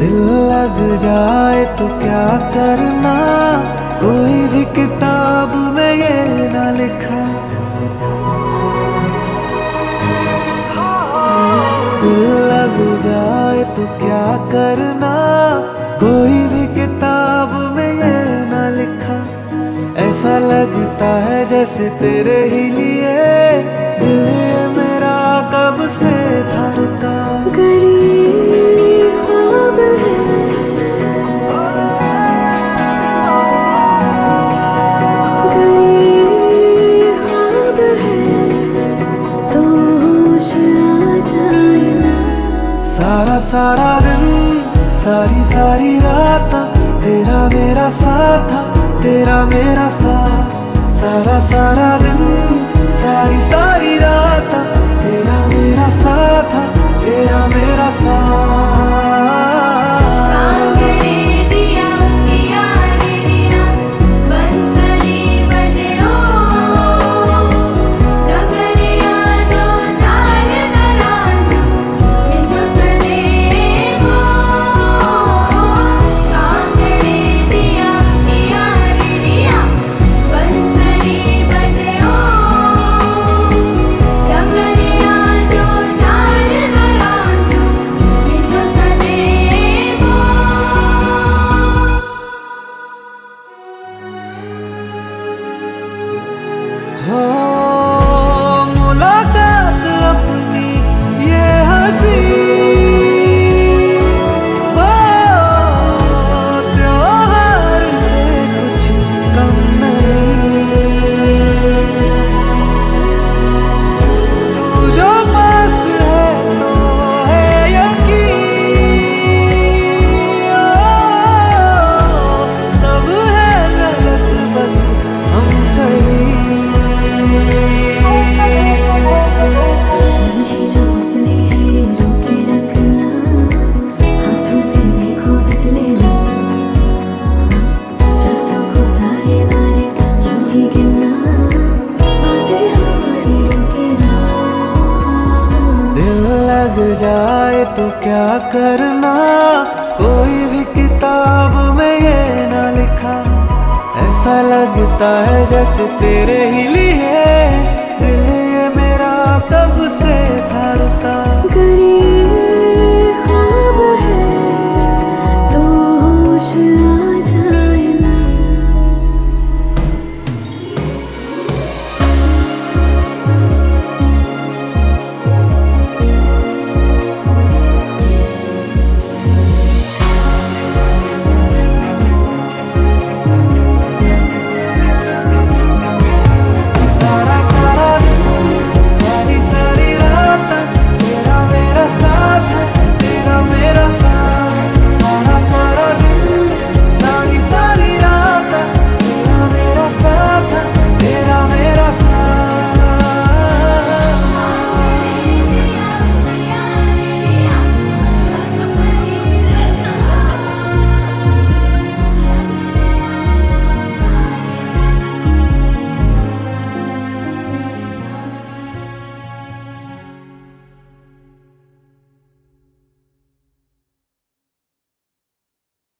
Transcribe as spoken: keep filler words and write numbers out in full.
दिल लग जाए तो क्या करना, कोई भी किताब में ये ना लिखा। दिल लग जाए तो क्या करना, कोई भी किताब में ये ना लिखा। ऐसा लगता है जैसे तेरे ही लिए दिल ये मेरा कब से था रुका। सारा सारा दिन सारी सारी रात तेरा मेरा साथ था, तेरा मेरा साथ। सारा सारा दिन सारी सारी रात तेरा मेरा साथ था, तेरा मेरा साथ। हो मुलाकात अपनी ये हंसी, हो त्योहार से कुछ कम नहीं। तू जो पास है तो है यकीन, सब है गलत बस हम सही। लग जाए तो क्या करना, कोई भी किताब में ये ना लिखा। ऐसा लगता है जैसे तेरे ही लिए दिल ये मेरा कब से था रुका।